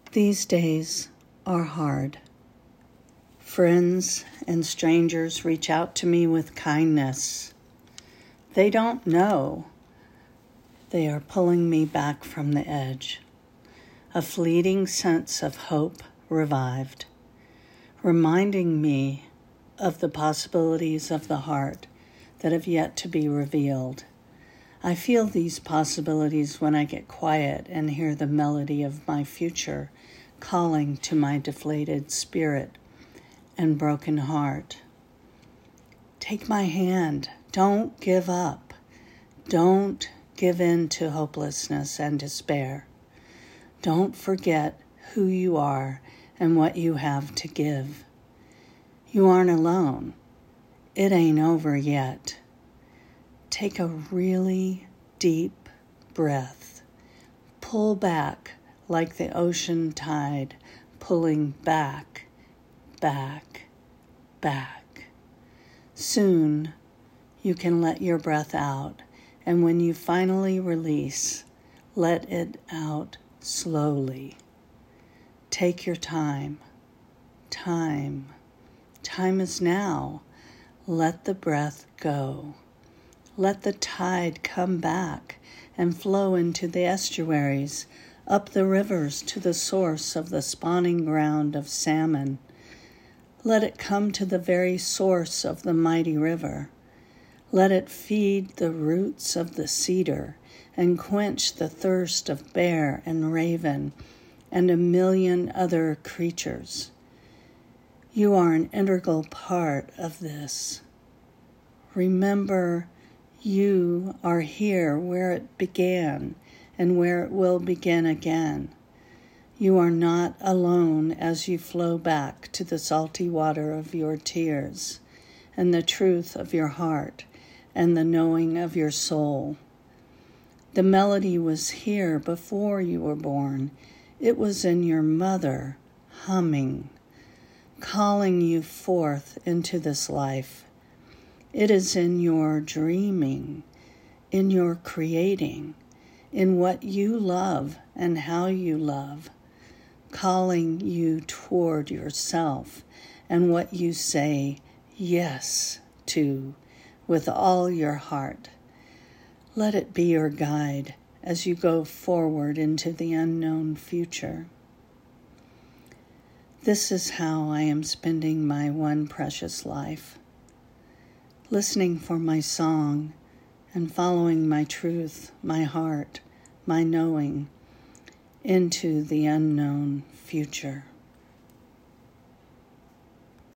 These days are hard. Friends and strangers reach out to me with kindness. They don't know they are pulling me back from the edge. A fleeting sense of hope revived, reminding me of the possibilities of the heart that have yet to be revealed. I feel these possibilities when I get quiet and hear the melody of my future calling to my deflated spirit and broken heart. Take my hand. Don't give up. Don't give in to hopelessness and despair. Don't forget who you are and what you have to give. You aren't alone. It ain't over yet. Take a really deep breath. Pull back like the ocean tide, pulling back, back, back. Soon you can let your breath out, and when you finally release, let it out slowly. Take your time. Time is now. Let the breath go. Let the tide come back and flow into the estuaries, up the rivers to the source of the spawning ground of salmon. Let it come to the very source of the mighty river. Let it feed the roots of the cedar and quench the thirst of bear and raven and a million other creatures. You are an integral part of this. Remember, you are here where it began and where it will begin again. You are not alone as you flow back to the salty water of your tears and the truth of your heart and the knowing of your soul. The melody was here before you were born. It was in your mother, humming, calling you forth into this life. It is in your dreaming, in your creating, in what you love and how you love, calling you toward yourself and what you say yes to with all your heart. Let it be your guide as you go forward into the unknown future. This is how I am spending my one precious life, listening for my song and following my truth, my heart, my knowing into the unknown future.